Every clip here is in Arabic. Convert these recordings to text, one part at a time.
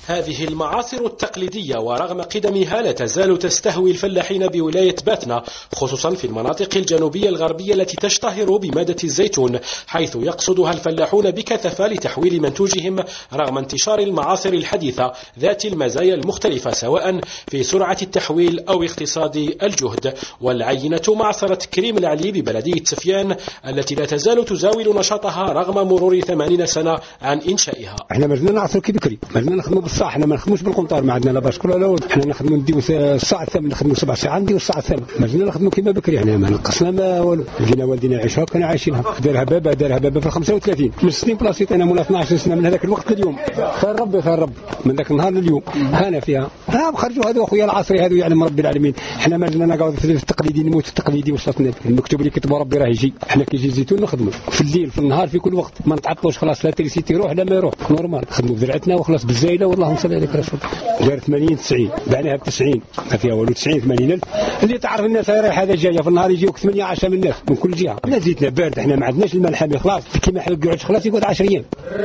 هذه المعاصر التقليدية ورغم قدمها لا تزال تستهوي الفلاحين بولاية باتنا، خصوصا في المناطق الجنوبية الغربية التي تشتهر بمادة الزيتون، حيث يقصدها الفلاحون بكثفة لتحويل منتوجهم رغم انتشار المعاصر الحديثة ذات المزايا المختلفة سواء في سرعة التحويل أو اقتصاد الجهد. والعينة معصرة كريم العلي ببلدية سفيان التي لا تزال تزاول نشاطها رغم مرور 80 سنة عن إنشائها. احنا مازلنا نعصروا كي بكري، مازلنا نخدموا بالصاع، احنا ما نخدموش بالقنطار، ما عندنا لا باشكولا لا ولد، احنا نخدموا نديو الساعه الثامنه، نخدموا 7 ساعات نديو الساعه الثامنه، مازلنا نخدموا كيما بكري، احنا ما نقصنا ما والو. لقينا والدينا يعيشوها كانوا عايشينها، دارها بابا في 35 من سنين بلاصيط، انا مولا 12 سنه من هذاك الوقت لليوم. خير ربي من ذاك النهار لليوم هانا فيها. خرجوا هذو اخويا العصري هذو يعلم ربي العالمين، احنا مازلنا نقعد في التقليدي، نموت التقليدي وصلتنا المكتوب اللي كتبوا ربي راه يجي. احنا كي يجي الزيتون نخدموا في الليل في النهار في كل وقت، ما نتعطلوش خلاص، لا تريسيتي يروح لا ما يروح، نورمال نخدموا بزرعتنا وخلاص بالزايله. واللهم صل على رسول دار 80 90 بعناها ب 90 ما فيها والو، 90 80 الف اللي تعرف الناس رايحه هذا جايه في النهار يجيوك 8 10 من الناس من كل جهه. لا زيتنا بارد، احنا ما عندناش الماء الحامي خلاص، كيما حنا يقعد خلاص يقعد 10 ايام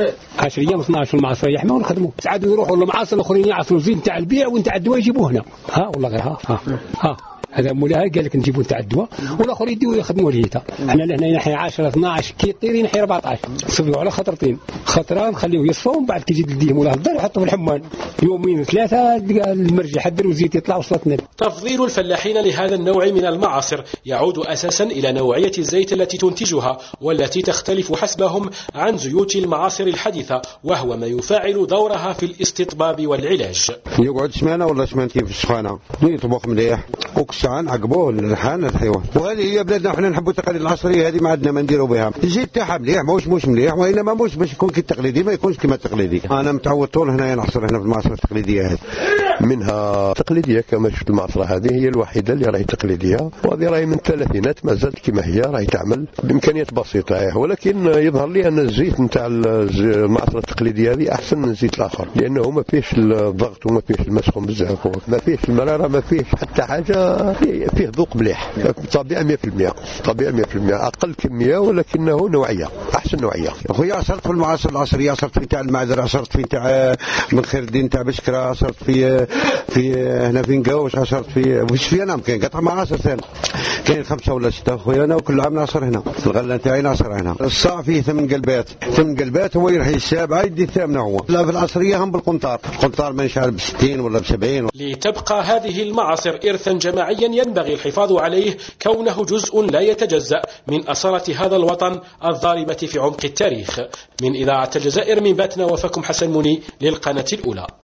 12 في المعصر يحمى ونخدموا. ساعات يروحوا للمعاصر الاخرين يعصروا زين تاع البيع ونتاع الدواء يجيبوه هنا. والله غير ها هذا مولاها قال لك نجيبوا نتاع الدواء والاخر يديو يخدموا لهيتا. احنا لهنا ينحي 10 12 كي يطير ينحي 14 صفقوا على خطرتين، خطران نخليوه يصفون بعد كي يجي يديه مولاها الدار يحطوا في الحمان يومين 3 المرجع حدر وزيت يطلع وصلتنا. تفضيل الفلاحين لهذا النوع من المعاصر يعود اساسا الى نوعيه الزيت التي تنتجها والتي تختلف حسبهم عن زيوت المعاصر الحديثه، وهو ما يفاعل دورها في الاستطباب والعلاج. يقعد سمانه ولا سمانتين في السخانه يطبخ مليح وكسان عقبوه الريحان الحيوان. وهذه هي بلادنا، احنا نحبوا التقاليد العصريه هذه ما عندنا ما نديروا بها. الزيت تاعها مليح مش مليح، وانما مش باش يكون كالتقليدي ما يكونش كما التقليدي. انا متعود طول هنا نحصر هنا في المعصره التقليديه هذه، منها تقليديه كما شفت المعصره هذه هي الوحيده اللي راهي تقليديه، وهذه راهي من الثلاثينات ما زالت كما هي، راهي تعمل بامكانيات بسيطه. ولكن يظهر لي ان الزيت نتاع المعصره التقليديه هذه احسن من الزيت الاخر، لانه ما فيش الضغط وما فيش المسخن بزاف، ما فيش المراره، ما فيش حتى حاجه، فيه ذوق مليح، طبيعي 100%، طبيعي 100%، اقل كميه ولكنه نوعيه، احسن نوعيه. اخويا عصرت في المعاصر العصريه، عصرت في تاع المعذره، عصرت في تاع من خير الدين تاع بشكره، عصرت في هنا في نقاوش، عصرت في انا كاين قطع معاصر ثاني، كاين 5 ولا 6 اخويا انا وكل عام نعصر هنا، الغله تاعي نعصر هنا. الصاع فيه 8 قلبات هو يرحي السابعه يدي الثامنه هو. لا في العصريه هم بالقنطار، القنطار ما ينشال ب 60 ولا ب 70. لتبقى هذه المعاصر إرثا جماعيا ينبغي الحفاظ عليه كونه جزء لا يتجزأ من أصالة هذا الوطن الضاربة في عمق التاريخ. من إذاعة الجزائر من باتنا، وفاكم حسن مني للقناة الأولى.